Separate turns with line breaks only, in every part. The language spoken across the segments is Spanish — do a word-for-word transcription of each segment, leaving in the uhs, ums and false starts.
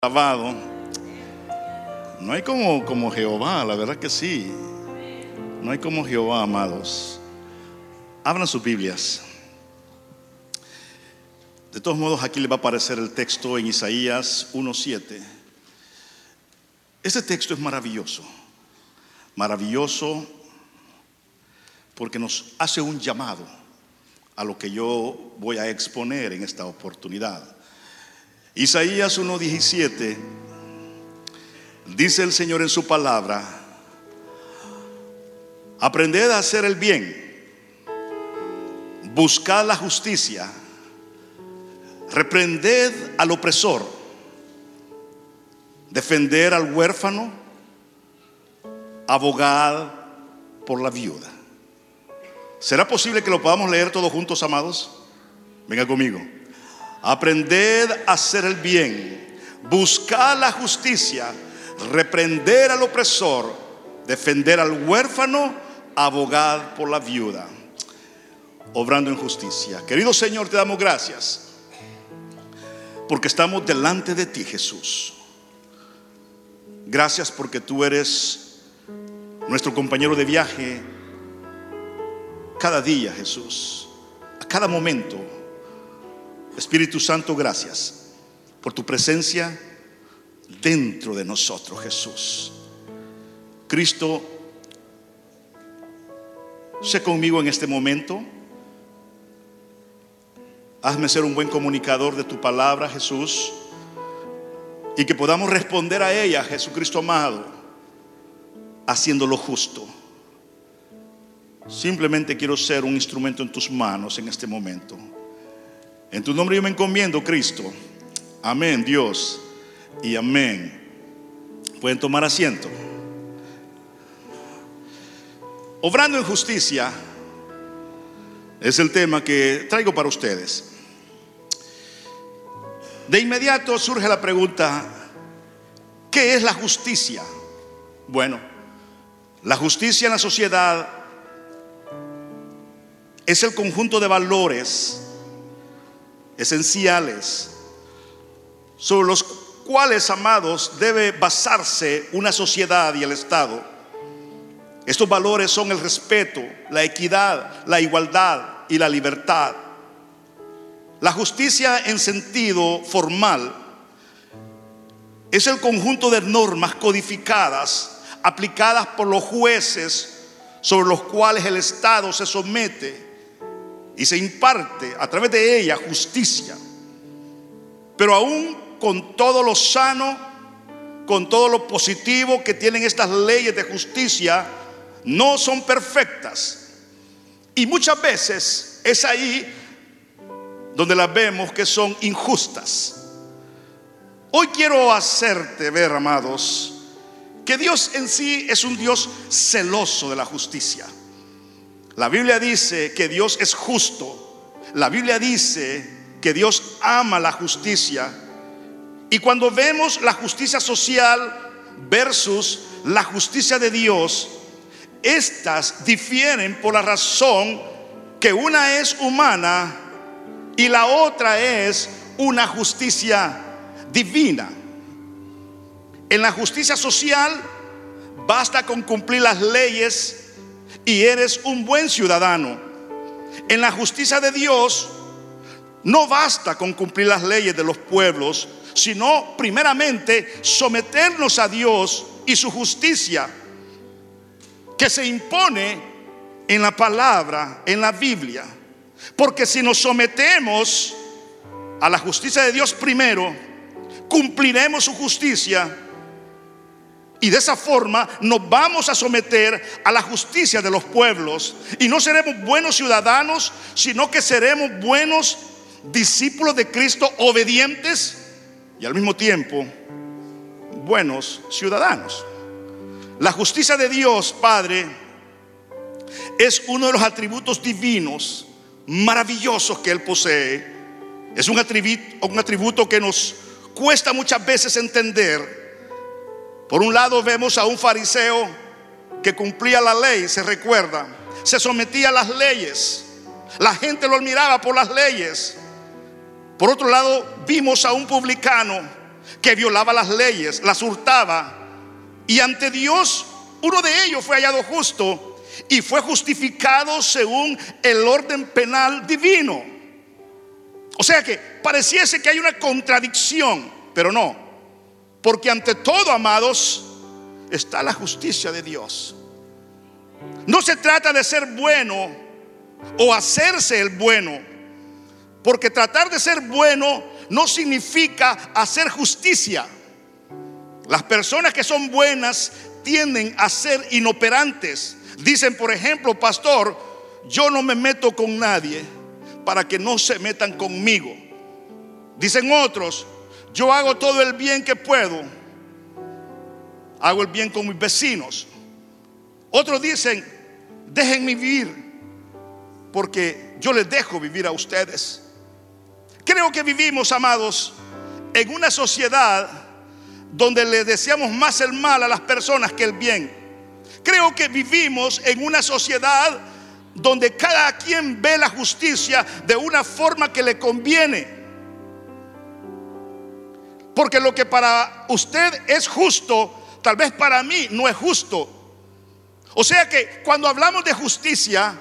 Alabado. No hay como, como Jehová, la verdad que sí. No hay como Jehová, amados. Abran sus Biblias. De todos modos, aquí les va a aparecer el texto en Isaías uno siete. Este texto es maravilloso. Maravilloso porque nos hace un llamado a lo que yo voy a exponer en esta oportunidad. Isaías uno diecisiete, dice el Señor en su palabra: aprended a hacer el bien, buscad la justicia, reprended al opresor, defender al huérfano, abogad por la viuda. ¿Será posible que lo podamos leer todos juntos, amados? Venga conmigo. Aprended a hacer el bien, buscad la justicia, reprender al opresor, defender al huérfano, abogad por la viuda, obrando en justicia. Querido Señor, te damos gracias porque estamos delante de ti, Jesús. Gracias porque tú eres nuestro compañero de viaje cada día, Jesús, a cada momento. Espíritu Santo, gracias por tu presencia dentro de nosotros, Jesús. Cristo, sé conmigo en este momento. Hazme ser un buen comunicador de tu palabra, Jesús, y que podamos responder a ella, Jesucristo amado, haciendo lo justo. Simplemente quiero ser un instrumento en tus manos en este momento. En tu nombre yo me encomiendo, Cristo. Amén, Dios, y amén. Pueden tomar asiento. Obrando en justicia es el tema que traigo para ustedes. De inmediato surge la pregunta: ¿qué es la justicia? Bueno, la justicia en la sociedad es el conjunto de valores esenciales sobre los cuales, amados, debe basarse una sociedad y el Estado. Estos valores son el respeto, la equidad, la igualdad y la libertad. La justicia en sentido formal es el conjunto de normas codificadas, aplicadas por los jueces, sobre los cuales el Estado se somete y se imparte a través de ella justicia. Pero aún con todo lo sano, con todo lo positivo que tienen estas leyes de justicia, no son perfectas. Y muchas veces es ahí donde las vemos que son injustas. Hoy quiero hacerte ver, amados, que Dios en sí es un Dios celoso de la justicia. La Biblia dice que Dios es justo. La Biblia dice que Dios ama la justicia. Y cuando vemos la justicia social versus la justicia de Dios, estas difieren por la razón que una es humana y la otra es una justicia divina. En la justicia social basta con cumplir las leyes y eres un buen ciudadano. En la justicia de Dios no basta con cumplir las leyes de los pueblos, sino primeramente someternos a Dios y su justicia, que se impone en la palabra, en la Biblia. Porque si nos sometemos a la justicia de Dios primero, cumpliremos su justicia, y de esa forma nos vamos a someter a la justicia de los pueblos. Y no seremos buenos ciudadanos, sino que seremos buenos discípulos de Cristo, obedientes y al mismo tiempo buenos ciudadanos. La justicia de Dios, Padre, es uno de los atributos divinos maravillosos que Él posee. Es un atributo, un atributo que nos cuesta muchas veces entender. Por un lado vemos a un fariseo que cumplía la ley, se recuerda, se sometía a las leyes, la gente lo admiraba por las leyes. Por otro lado vimos a un publicano que violaba las leyes, las hurtaba, y ante Dios uno de ellos fue hallado justo y fue justificado según el orden penal divino. O sea que pareciese que hay una contradicción, pero no, porque ante todo, amados, está la justicia de Dios. No se trata de ser bueno o hacerse el bueno, porque tratar de ser bueno no significa hacer justicia. Las personas que son buenas tienden a ser inoperantes. Dicen, por ejemplo, pastor, yo no me meto con nadie para que no se metan conmigo. Dicen otros, yo hago todo el bien que puedo, hago el bien con mis vecinos. Otros dicen, déjenme vivir, porque yo les dejo vivir a ustedes. Creo que vivimos, amados, en una sociedad donde le deseamos más el mal a las personas que el bien. Creo que vivimos en una sociedad donde cada quien ve la justicia de una forma que le conviene, porque lo que para usted es justo, tal vez para mí no es justo. O sea que cuando hablamos de justicia,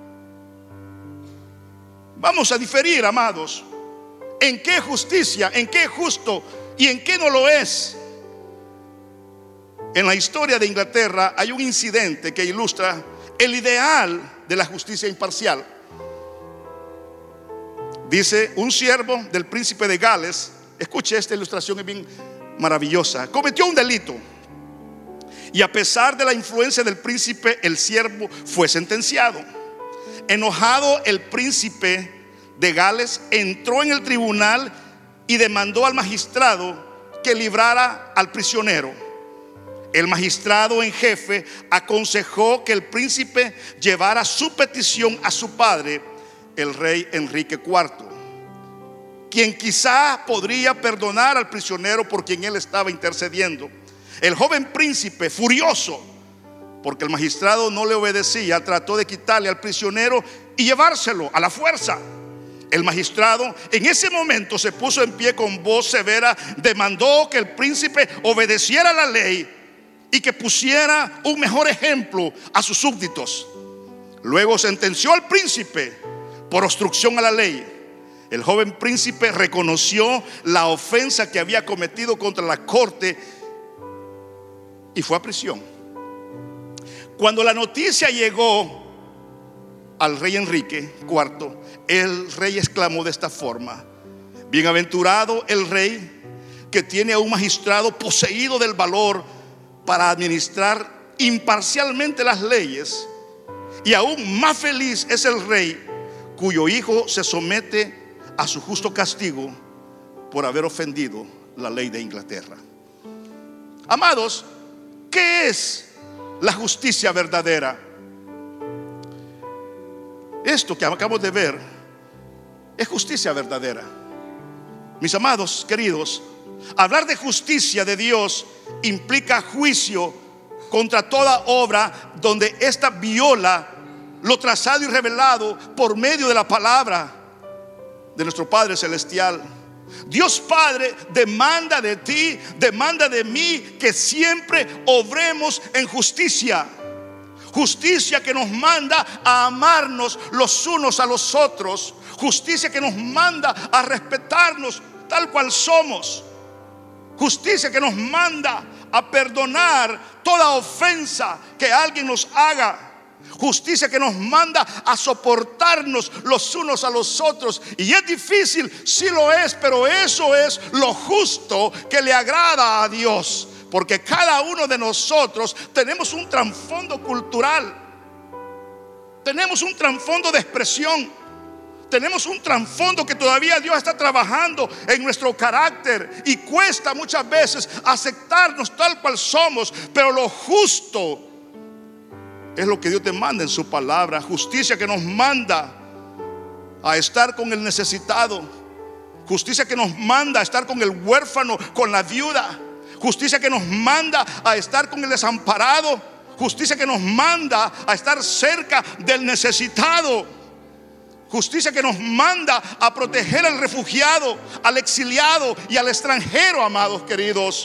vamos a diferir, amados, en qué justicia, en qué es justo y en qué no lo es. En la historia de Inglaterra hay un incidente que ilustra el ideal de la justicia imparcial. Dice, un siervo del príncipe de Gales, escuche, esta ilustración es bien maravillosa, cometió un delito, y a pesar de la influencia del príncipe, el siervo fue sentenciado. Enojado, el príncipe de Gales entró en el tribunal y demandó al magistrado que librara al prisionero. El magistrado en jefe aconsejó que el príncipe llevara su petición a su padre, el rey Enrique cuarto, quien quizá podría perdonar al prisionero por quien él estaba intercediendo. El joven príncipe, furioso porque el magistrado no le obedecía, trató de quitarle al prisionero y llevárselo a la fuerza. El magistrado en ese momento se puso en pie con voz severa, demandó que el príncipe obedeciera la ley y que pusiera un mejor ejemplo a sus súbditos. Luego sentenció al príncipe por obstrucción a la ley. El joven príncipe reconoció la ofensa que había cometido contra la corte y fue a prisión. Cuando la noticia llegó al rey Enrique cuarto, el rey exclamó de esta forma: bienaventurado el rey que tiene a un magistrado poseído del valor para administrar imparcialmente las leyes, y aún más feliz es el rey cuyo hijo se somete a su justo castigo por haber ofendido la ley de Inglaterra. Amados, ¿qué es la justicia verdadera? Esto que acabamos de ver es justicia verdadera. Mis amados queridos, hablar de justicia de Dios implica juicio contra toda obra donde ésta viola lo trazado y revelado por medio de la palabra de nuestro Padre Celestial. Dios Padre demanda de ti, demanda de mí que siempre obremos en justicia. Justicia que nos manda a amarnos los unos a los otros. Justicia que nos manda a respetarnos tal cual somos. Justicia que nos manda a perdonar toda ofensa que alguien nos haga. Justicia que nos manda a soportarnos los unos a los otros. Y es difícil, sí lo es, pero eso es lo justo que le agrada a Dios. Porque cada uno de nosotros tenemos un trasfondo cultural, tenemos un trasfondo de expresión, tenemos un trasfondo que todavía Dios está trabajando en nuestro carácter, y cuesta muchas veces aceptarnos tal cual somos. Pero lo justo es lo que Dios te manda en su palabra. Justicia que nos manda a estar con el necesitado. Justicia que nos manda a estar con el huérfano, con la viuda. Justicia que nos manda a estar con el desamparado. Justicia que nos manda a estar cerca del necesitado. Justicia que nos manda a proteger al refugiado, al exiliado y al extranjero, amados queridos.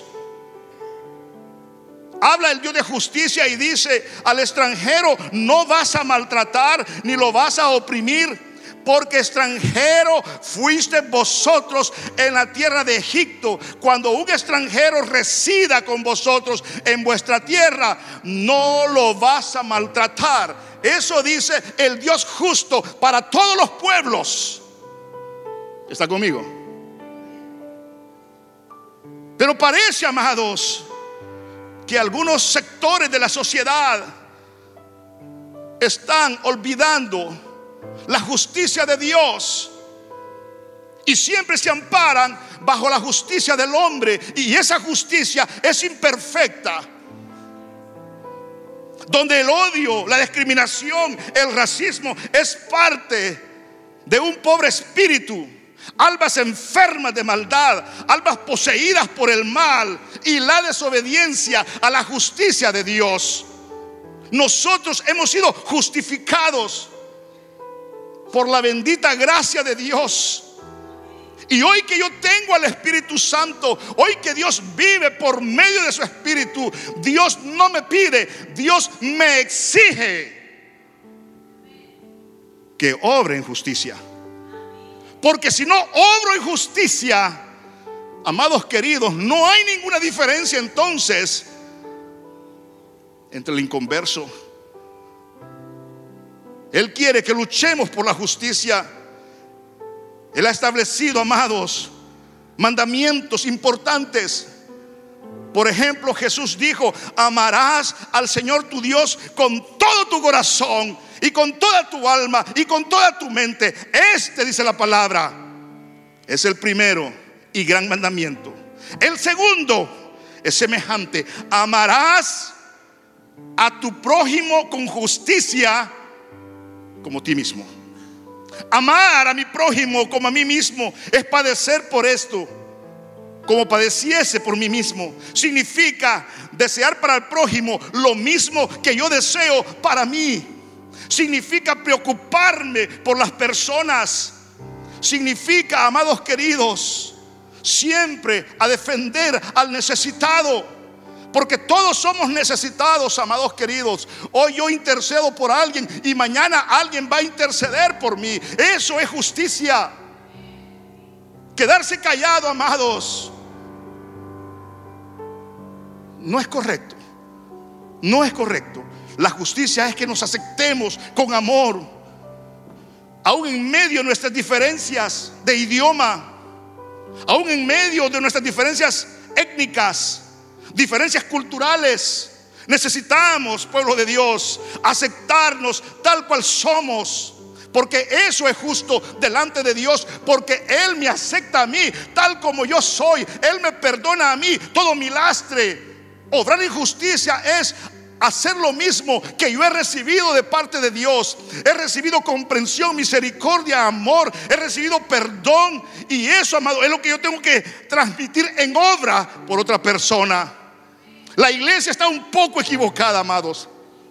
Habla el Dios de justicia y dice: al extranjero no vas a maltratar ni lo vas a oprimir, porque extranjero fuiste vosotros en la tierra de Egipto. Cuando un extranjero resida con vosotros en vuestra tierra, no lo vas a maltratar. Eso dice el Dios justo para todos los pueblos. ¿Está conmigo? Pero parece, amados, que algunos sectores de la sociedad están olvidando la justicia de Dios y siempre se amparan bajo la justicia del hombre, y esa justicia es imperfecta, donde el odio, la discriminación, el racismo es parte de un pobre espíritu, almas enfermas de maldad, almas poseídas por el mal y la desobediencia a la justicia de Dios. Nosotros hemos sido justificados por la bendita gracia de Dios. Y hoy que yo tengo al Espíritu Santo, hoy que Dios vive por medio de su Espíritu, Dios no me pide, Dios me exige que obre en justicia. Porque si no obro en justicia, amados queridos, no hay ninguna diferencia entonces entre el inconverso. Él quiere que luchemos por la justicia. Él ha establecido, amados, mandamientos importantes. Por ejemplo, Jesús dijo: amarás al Señor tu Dios con todo tu corazón y con toda tu alma y con toda tu mente. Este, dice la palabra, es el primero y gran mandamiento. El segundo es semejante: amarás a tu prójimo con justicia como a ti mismo. Amar a mi prójimo como a mí mismo es padecer por esto, como padeciese por mí mismo. Significa desear para el prójimo lo mismo que yo deseo para mí. Significa preocuparme por las personas. Significa, amados queridos, siempre a defender al necesitado, porque todos somos necesitados, amados queridos. Hoy yo intercedo por alguien y mañana alguien va a interceder por mí. Eso es justicia. Quedarse callado, amados, no es correcto. No es correcto. La justicia es que nos aceptemos con amor, aún en medio de nuestras diferencias de idioma, aún en medio de nuestras diferencias étnicas, diferencias culturales. Necesitamos, pueblo de Dios, aceptarnos tal cual somos, porque eso es justo delante de Dios, porque Él me acepta a mí tal como yo soy. Él me perdona a mí todo mi lastre. Obrar en justicia es hacer lo mismo que yo he recibido de parte de Dios. He recibido comprensión, misericordia, amor. He recibido perdón, y eso, amado, es lo que yo tengo que transmitir en obra por otra persona. La iglesia está un poco equivocada, amados.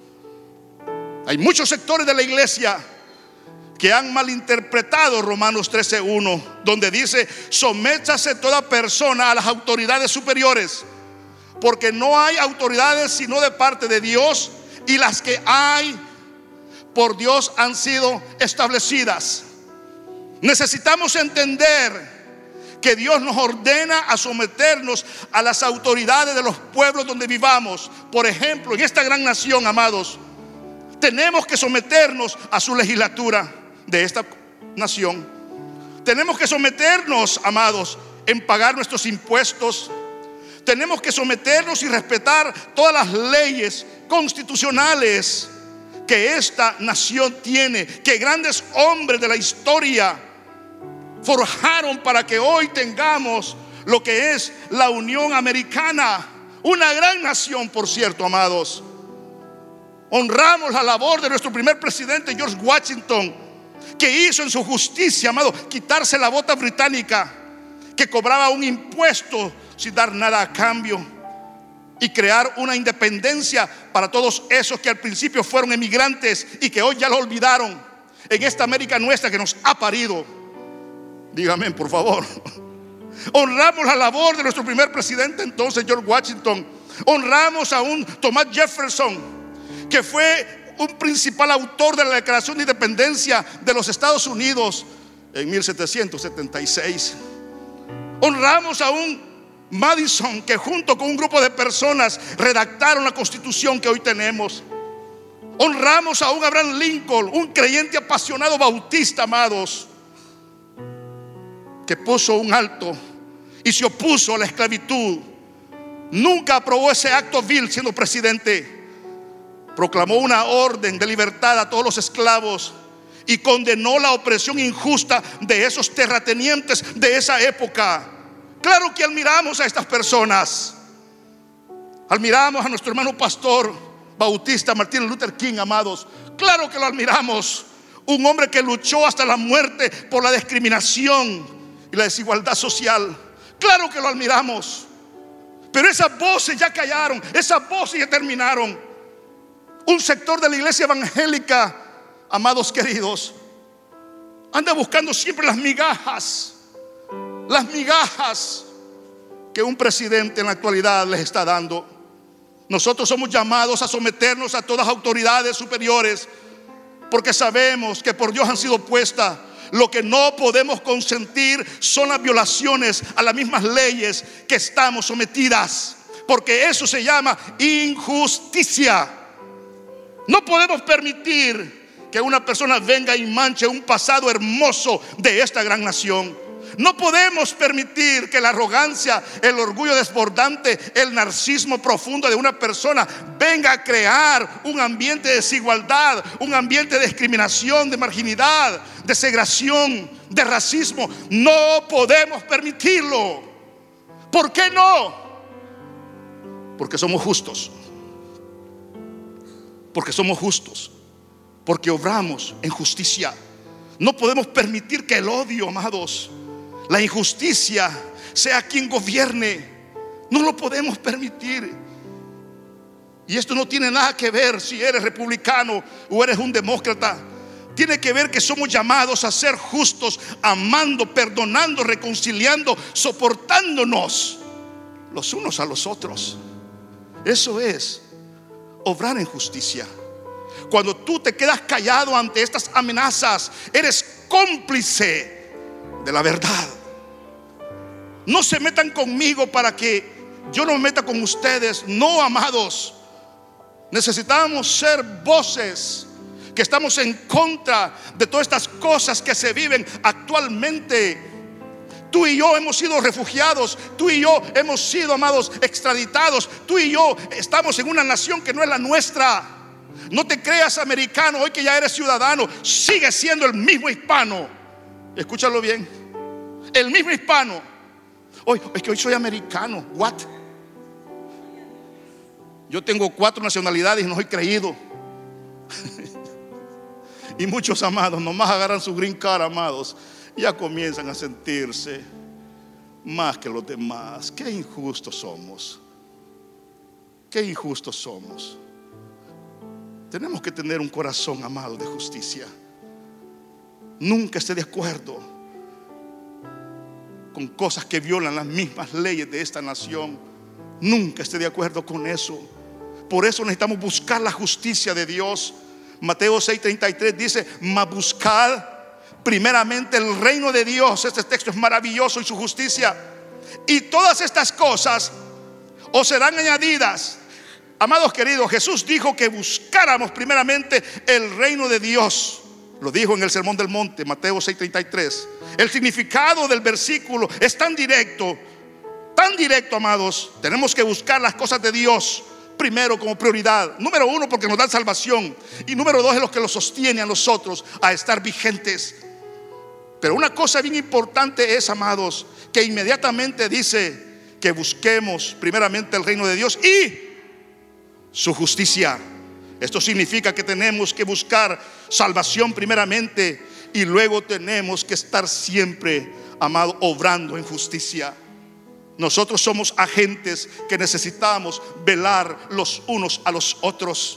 Hay muchos sectores de la iglesia que han malinterpretado Romanos trece uno, donde dice: sométase toda persona a las autoridades superiores, porque no hay autoridades sino de parte de Dios, y las que hay por Dios han sido establecidas. Necesitamos entender que Dios nos ordena a someternos a las autoridades de los pueblos donde vivamos. Por ejemplo, en esta gran nación, amados, tenemos que someternos a su legislatura de esta nación. Tenemos que someternos, amados, en pagar nuestros impuestos. Tenemos que someternos y respetar todas las leyes constitucionales que esta nación tiene, que grandes hombres de la historia forjaron para que hoy tengamos lo que es la Unión Americana, una gran nación, por cierto, amados. Honramos la labor de nuestro primer presidente, George Washington, que hizo en su justicia, amado, quitarse la bota británica, que cobraba un impuesto sin dar nada a cambio, y crear una independencia para todos esos que al principio fueron emigrantes y que hoy ya lo olvidaron. en esta América nuestra que nos ha parido. Dígame, por favor. Honramos la labor de nuestro primer presidente entonces, George Washington. Honramos a un Thomas Jefferson, que fue un principal autor de la Declaración de Independencia de los Estados Unidos en mil setecientos setenta y seis. Honramos a un Madison, que junto con un grupo de personas redactaron la Constitución que hoy tenemos. Honramos a un Abraham Lincoln, un creyente apasionado bautista, amados, que puso un alto y se opuso a la esclavitud. Nunca aprobó ese acto vil siendo presidente. Proclamó una orden de libertad a todos los esclavos y condenó la opresión injusta de esos terratenientes de esa época. Claro que admiramos a estas personas. Admiramos a nuestro hermano pastor bautista Martin Luther King, amados. Claro que lo admiramos. Un hombre que luchó hasta la muerte por la discriminación y la desigualdad social. Claro que lo admiramos. Pero esas voces ya callaron, esas voces ya terminaron. Un sector de la iglesia evangélica, amados queridos, anda buscando siempre las migajas, las migajas que un presidente en la actualidad les está dando. Nosotros somos llamados a someternos a todas las autoridades superiores, porque sabemos que por Dios han sido puestas. Lo que no podemos consentir son las violaciones a las mismas leyes que estamos sometidas, porque eso se llama injusticia. No podemos permitir que una persona venga y manche un pasado hermoso de esta gran nación. No podemos permitir que la arrogancia, el orgullo desbordante, el narcisismo profundo de una persona venga a crear un ambiente de desigualdad, un ambiente de discriminación, de marginalidad, de segregación, de racismo. No podemos permitirlo. ¿Por qué no? Porque somos justos. Porque somos justos. Porque obramos en justicia. No podemos permitir que el odio, amados, la injusticia sea quien gobierne. No lo podemos permitir. Y esto no tiene nada que ver si eres republicano o eres un demócrata. Tiene que ver que somos llamados a ser justos, amando, perdonando, reconciliando, soportándonos los unos a los otros. Eso es obrar en justicia. Cuando tú te quedas callado ante estas amenazas, eres cómplice de la verdad. No se metan conmigo para que yo no me meta con ustedes. No, amados. Necesitamos ser voces que estamos en contra de todas estas cosas que se viven actualmente. Tú y yo hemos sido refugiados. Tú y yo hemos sido, amados, extraditados. Tú y yo estamos en una nación que no es la nuestra. No te creas americano hoy que ya eres ciudadano. Sigue siendo el mismo hispano. Escúchalo bien. El mismo hispano. Hoy, es que hoy soy americano. What? Yo tengo cuatro nacionalidades y no soy creído. Y muchos, amados, nomás agarran su green card, amados, ya comienzan a sentirse más que los demás. Qué injustos somos. Qué injustos somos. Tenemos que tener un corazón, amado, de justicia. Nunca esté de acuerdo con cosas que violan las mismas leyes de esta nación. Nunca esté de acuerdo con eso. Por eso necesitamos buscar la justicia de Dios. Mateo seis treinta y tres dice: mas buscad primeramente el reino de Dios. Este texto es maravilloso, y su justicia, y todas estas cosas os serán añadidas. Amados queridos, Jesús dijo que buscáramos primeramente el reino de Dios. Lo dijo en el Sermón del Monte, Mateo seis treinta y tres. El significado del versículo es tan directo, tan directo, amados. Tenemos que buscar las cosas de Dios primero como prioridad. Número uno, porque nos dan salvación. Y número dos, es lo que los sostiene a nosotros a estar vigentes. Pero una cosa bien importante es, amados, que inmediatamente dice que busquemos primeramente el reino de Dios y su justicia. Esto significa que tenemos que buscar salvación primeramente, y luego tenemos que estar siempre, amado, obrando en justicia. Nosotros somos agentes que necesitamos velar los unos a los otros.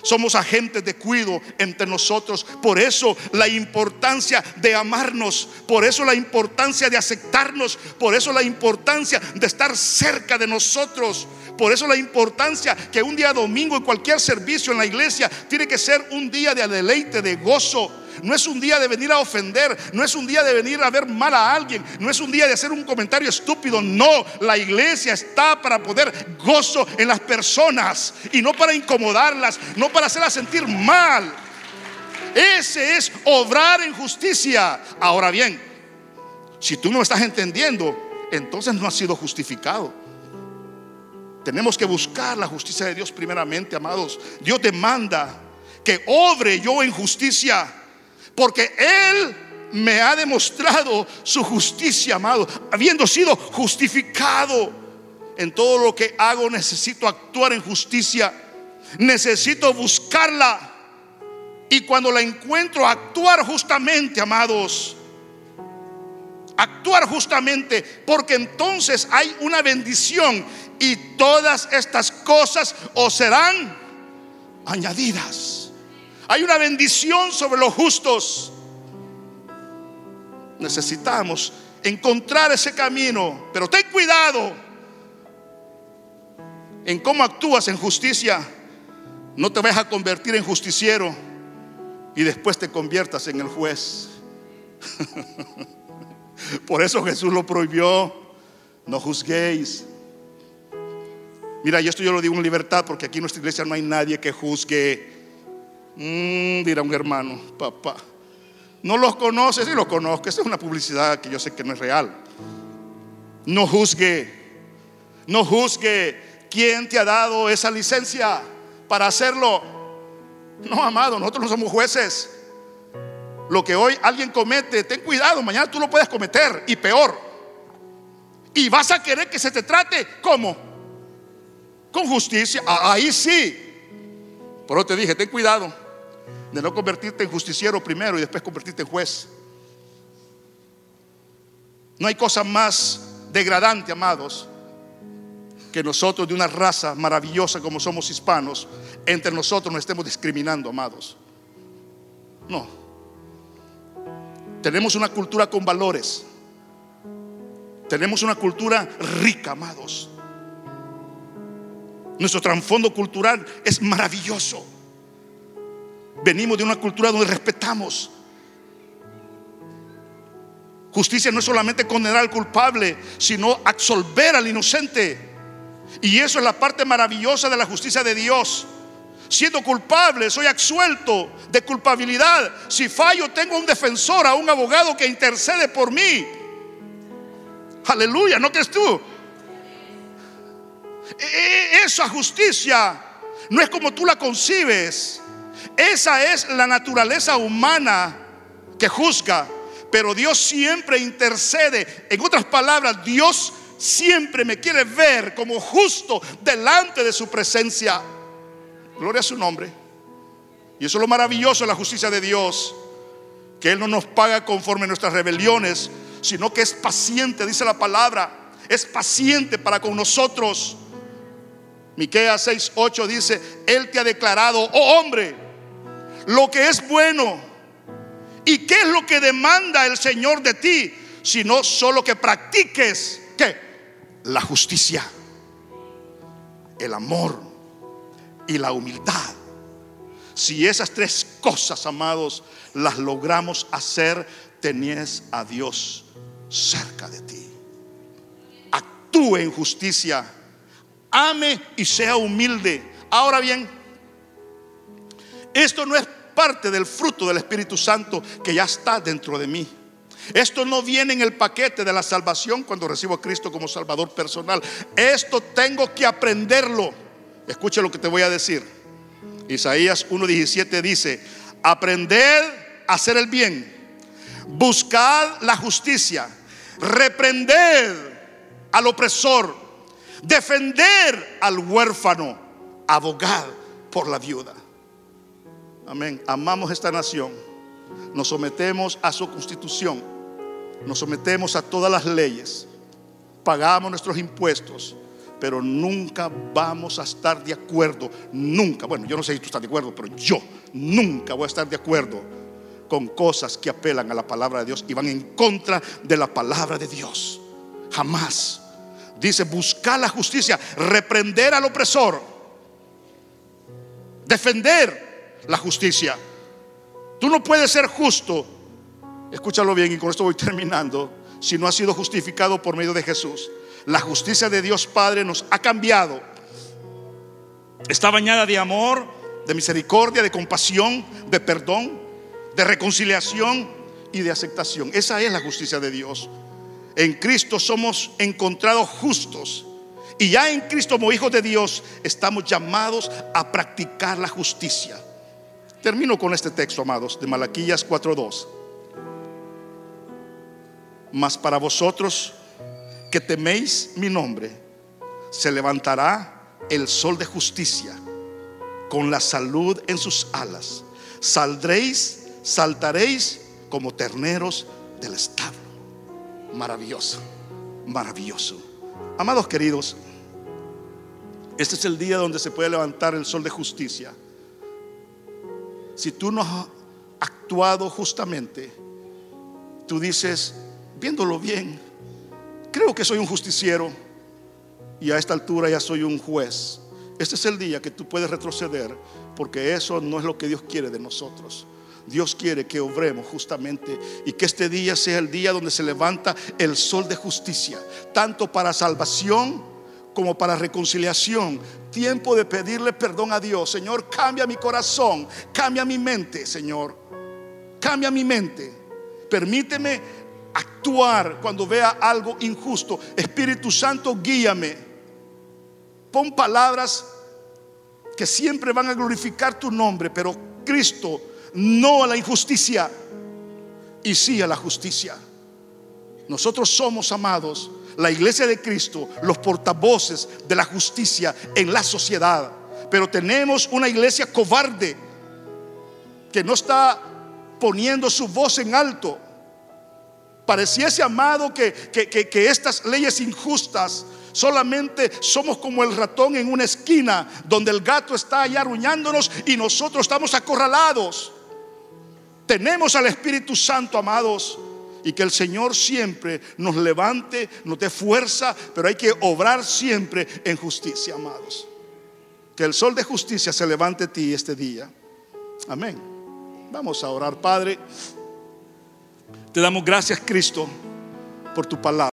Somos agentes de cuidado entre nosotros. Por eso la importancia de amarnos, por eso la importancia de aceptarnos, por eso la importancia de estar cerca de nosotros, por eso la importancia que un día domingo en cualquier servicio en la iglesia tiene que ser un día de deleite, de gozo. No es un día de venir a ofender, no es un día de venir a ver mal a alguien, no es un día de hacer un comentario estúpido. No, la iglesia está para poner gozo en las personas y no para incomodarlas, no para hacerlas sentir mal. Ese es obrar en justicia. Ahora bien, si tú no estás entendiendo, entonces no has sido justificado. Tenemos que buscar la justicia de Dios primeramente, amados. Dios demanda que obre yo en justicia, porque Él me ha demostrado su justicia, amado. Habiendo sido justificado, en todo lo que hago necesito actuar en justicia. Necesito buscarla, y cuando la encuentro, actuar justamente, amados. Actuar justamente, porque entonces hay una bendición, y todas estas cosas os serán añadidas. Hay una bendición sobre los justos. Necesitamos encontrar ese camino, pero ten cuidado en cómo actúas en justicia. No te vayas a convertir en justiciero y después te conviertas en el juez. Por eso Jesús lo prohibió: no juzguéis. Mira, y esto yo lo digo en libertad, porque aquí en nuestra iglesia no hay nadie que juzgue. Mm, dirá un hermano: papá, ¿no los conoces? Sí, los conozco. Esta es una publicidad que yo sé que no es real. No juzgue. No juzgue. ¿Quién te ha dado esa licencia para hacerlo? No, amado, nosotros no somos jueces. Lo que hoy alguien comete, ten cuidado, mañana tú lo puedes cometer, y peor. Y vas a querer que se te trate ¿cómo? Con justicia. Ahí sí. Por eso te dije, ten cuidado de no convertirte en justiciero primero y después convertirte en juez. No hay cosa más degradante, amados, que nosotros, de una raza maravillosa como somos hispanos, entre nosotros nos estemos discriminando, amados. No. Tenemos una cultura con valores. Tenemos una cultura rica, amados. Nuestro trasfondo cultural es maravilloso. Venimos de una cultura donde respetamos. Justicia no es solamente condenar al culpable, sino absolver al inocente. Y eso es la parte maravillosa de la justicia de Dios. Siendo culpable, soy absuelto de culpabilidad. Si fallo, tengo un defensor, a un abogado que intercede por mí. Aleluya, ¿no crees tú? Esa justicia no es como tú la concibes. Esa es la naturaleza humana que juzga, pero Dios siempre intercede. En otras palabras, Dios siempre me quiere ver como justo delante de su presencia. Gloria a su nombre. Y eso es lo maravilloso de la justicia de Dios, que Él no nos paga conforme a nuestras rebeliones, sino que es paciente, dice la palabra. Es paciente para con nosotros. Miqueas seis ocho dice: Él te ha declarado, oh hombre, lo que es bueno. ¿Y qué es lo que demanda el Señor de ti? Sino solo que practiques ¿qué? La justicia, el amor y la humildad. Si esas tres cosas, amados, las logramos hacer, tenés a Dios cerca de ti. Actúe en justicia, ame y sea humilde. Ahora bien, esto no es parte del fruto del Espíritu Santo que ya está dentro de mí. Esto no viene en el paquete de la salvación cuando recibo a Cristo como Salvador personal. Esto tengo que aprenderlo. Escucha lo que te voy a decir. Isaías uno diecisiete dice: aprended a hacer el bien, buscad la justicia, reprended al opresor, defender al huérfano, abogad por la viuda. Amén. Amamos esta nación, nos sometemos a su constitución, nos sometemos a todas las leyes, pagamos nuestros impuestos, pero nunca vamos a estar de acuerdo. Nunca, bueno, yo no sé si tú estás de acuerdo, pero yo nunca voy a estar de acuerdo con cosas que apelan a la palabra de Dios y van en contra de la palabra de Dios. Jamás. Dice: buscar la justicia, reprender al opresor, defender la justicia. Tú no puedes ser justo, escúchalo bien y con esto voy terminando, si no has sido justificado por medio de Jesús. La justicia de Dios Padre nos ha cambiado. Está bañada de amor, de misericordia, de compasión, de perdón, de reconciliación y de aceptación. Esa es la justicia de Dios. En Cristo somos encontrados justos, y ya en Cristo, como hijos de Dios, estamos llamados a practicar la justicia. Termino con este texto, amados, de Malaquías cuatro dos. Mas para vosotros que teméis mi nombre, se levantará el sol de justicia con la salud en sus alas. Saldréis, saltaréis como terneros del establo. Maravilloso, maravilloso. Amados queridos, este es el día donde se puede levantar el sol de justicia. Si tú no has actuado justamente, tú dices, viéndolo bien, creo que soy un justiciero y a esta altura ya soy un juez. Este es el día que tú puedes retroceder, porque eso no es lo que Dios quiere de nosotros. Dios quiere que obremos justamente, y que este día sea el día donde se levanta el sol de justicia, tanto para salvación como para reconciliación. Tiempo de pedirle perdón a Dios. Señor, cambia mi corazón, cambia mi mente, Señor, cambia mi mente. Permíteme actuar cuando vea algo injusto. Espíritu Santo, guíame. Pon palabras que siempre van a glorificar tu nombre, pero Cristo, no a la injusticia y sí a la justicia. Nosotros somos, amados, la iglesia de Cristo, los portavoces de la justicia en la sociedad. Pero tenemos una iglesia cobarde que no está poniendo su voz en alto. Pareciese, amado, que, que, que, que estas leyes injustas solamente somos como el ratón en una esquina, donde el gato está allá aruñándonos y nosotros estamos acorralados. Tenemos al Espíritu Santo, amados, y que el Señor siempre nos levante, nos dé fuerza, pero hay que obrar siempre en justicia, amados. Que el sol de justicia se levante a ti este día. Amén. Vamos a orar. Padre, te damos gracias, Cristo, por tu palabra.